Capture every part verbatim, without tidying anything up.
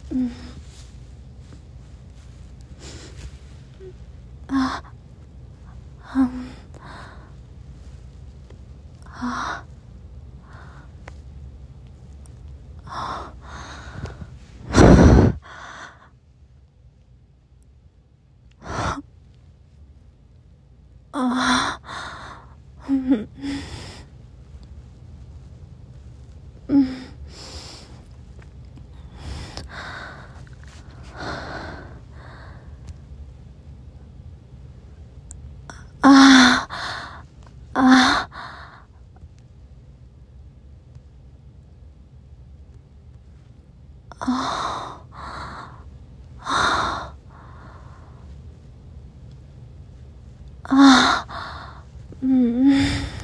あ、うん、あ、あ、あ、うん、うん、あ、あ、あ、あ、うん、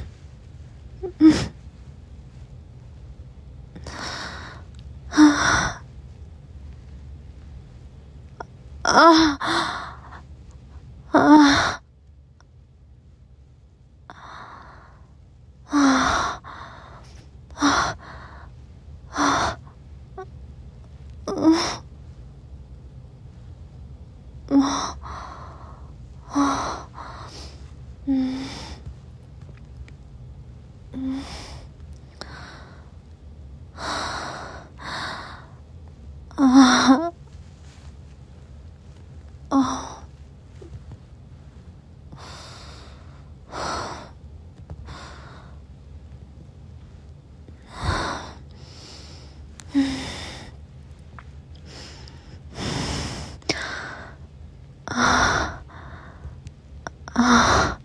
あ、あ、あ、うん、うん、あ、あ、あ、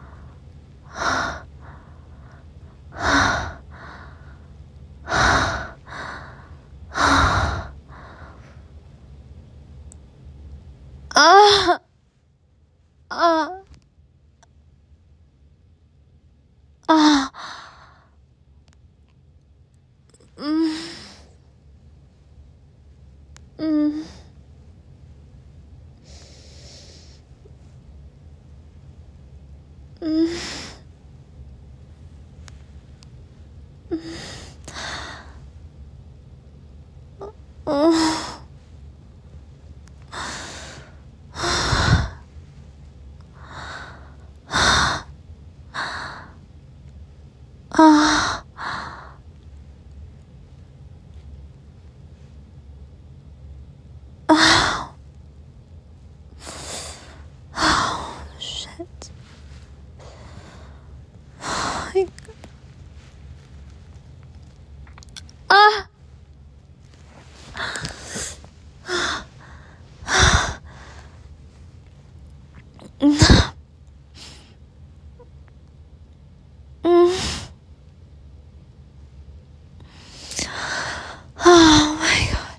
あ、あ、あ、うん、うん、うん、うん、あ、あ、shit. はい、あ、うん、うん、Oh my god.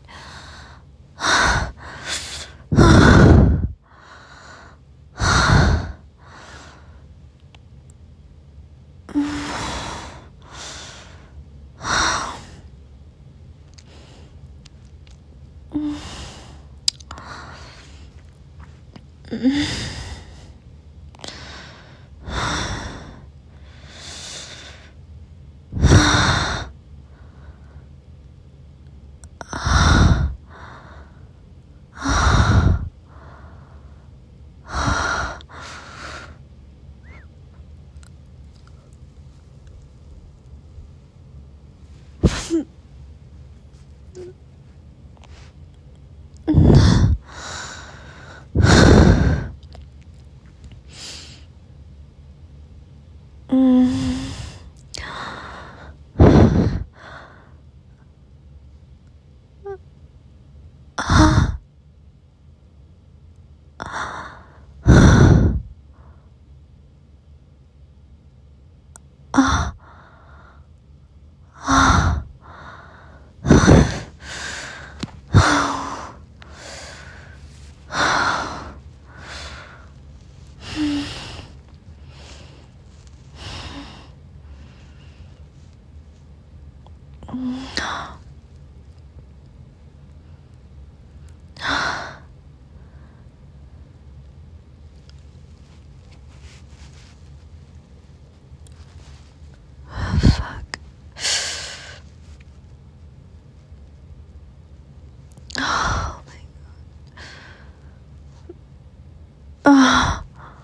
啊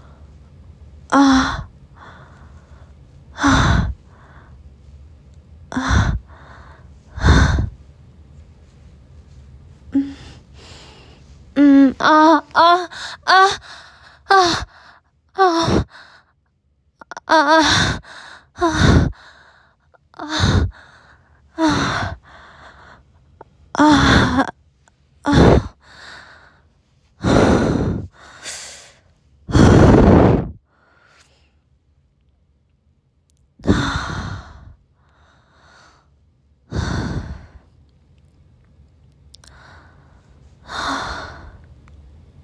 啊啊啊！嗯嗯啊啊啊啊啊啊！